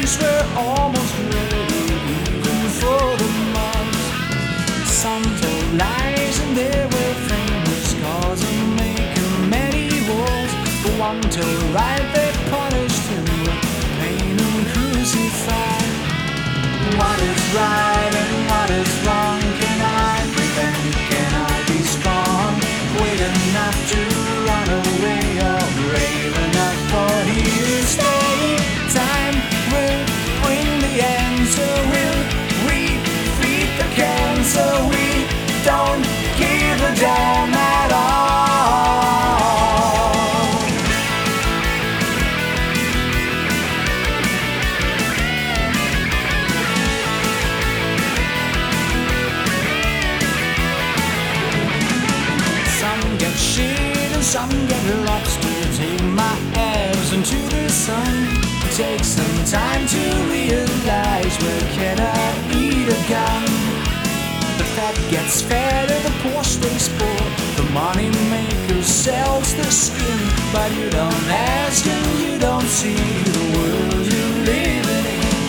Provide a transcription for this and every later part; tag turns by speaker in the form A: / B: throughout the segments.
A: trees were almost ready, even for the moths. Some told lies and they were famous cause of making many wars. The one told right, they punished him with pain and crucified. What is right and what is wrong? Can I prevent? Can I be strong? Great enough to run away or brave enough for here to stay? Time will bring the answer. Will we feed the cancer? We don't give a damn at all. Some get lobster, take my abs into the sun. Take some time to realize, where can I eat a gun? The fat gets fatter, the poor stays poor. The money maker sells the skin, but you don't ask and you don't see the world you're living in.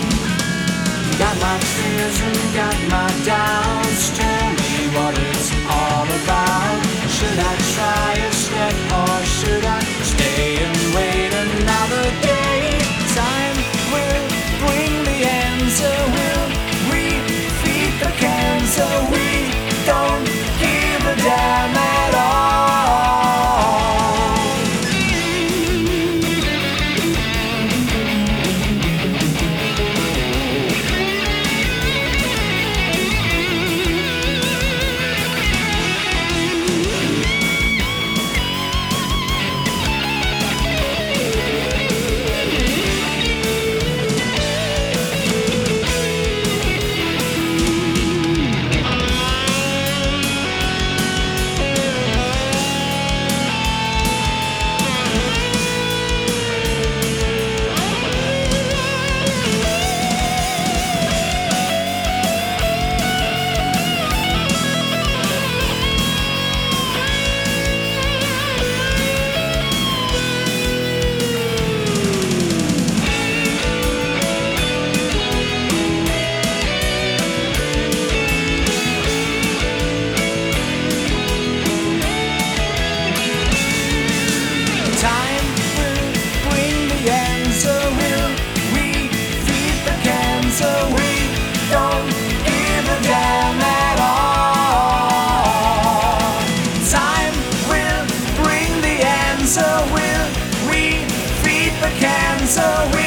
A: Got my fears and got my doubts. Tell me what it's all about. Should I try a step or should I stay and wait another day? Time will bring the answer. Will we feed the cancer? We don't give a damn at all. So